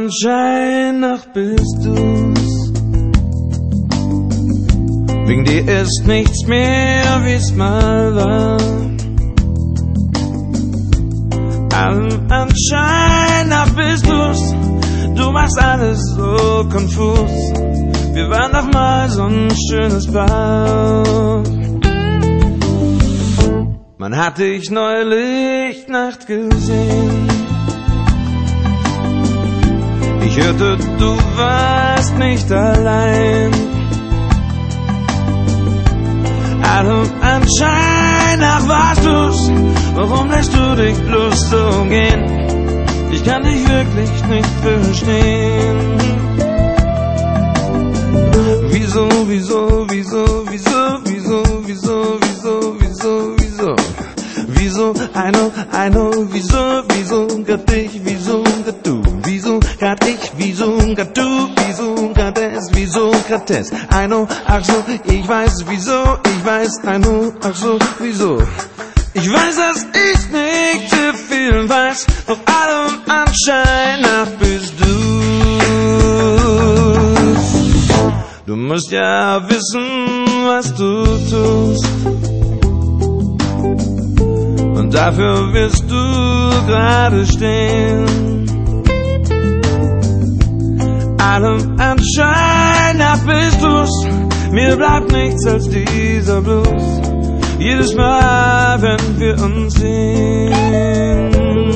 Anschein nach bist du's. Wegen dir ist nichts mehr, wie's mal war. Allem Anschein nach bist du's. Du machst alles so konfus. Wir waren doch mal so ein schönes Paar. Man hat dich neulich Nacht gesehen. Ich hörte, du warst nicht allein. Allem Anschein nach warst du's. Warum lässt du dich bloß so gehen? Ich kann dich wirklich nicht verstehen. Wieso, wieso, wieso, wieso, wieso, wieso, wieso, wieso, wieso? Wieso, I know, wieso, wieso, grad dich, wieso, grad du? Wieso, grad ich, wieso, grad du? Wieso, grad es, wieso, grad es? I know, ach so, ich weiß, wieso, ich weiß, I know, ach so, wieso? Ich weiß, dass ich nicht zu viel weiß, doch allem Anschein nach bist du's. Du musst ja wissen, was du tust, und dafür wirst du gerade stehen. Allem Anschein nach bist du's, mir bleibt nichts als dieser Blues. Jedes Mal, wenn wir uns sehen.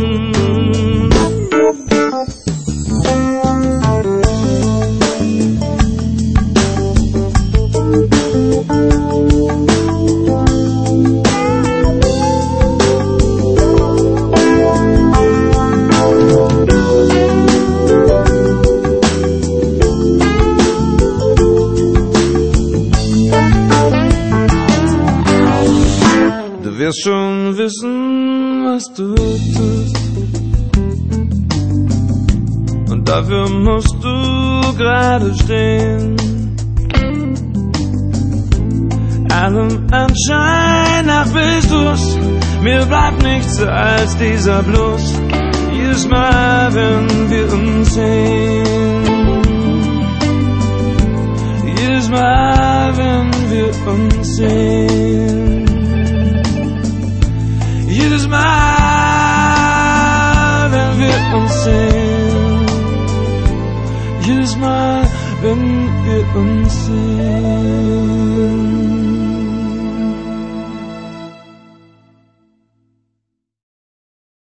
Du wirst schon wissen, was du tust, und dafür musst du gerade stehen. Allem Anschein nach bist du's, mir bleibt nichts als dieser Blues. Jedes Mal, wenn wir uns sehen. Jedes Mal, wenn wir uns sehen. Jedes Mal, wenn wir uns sehen. Jedes Mal, wenn wir uns sehen.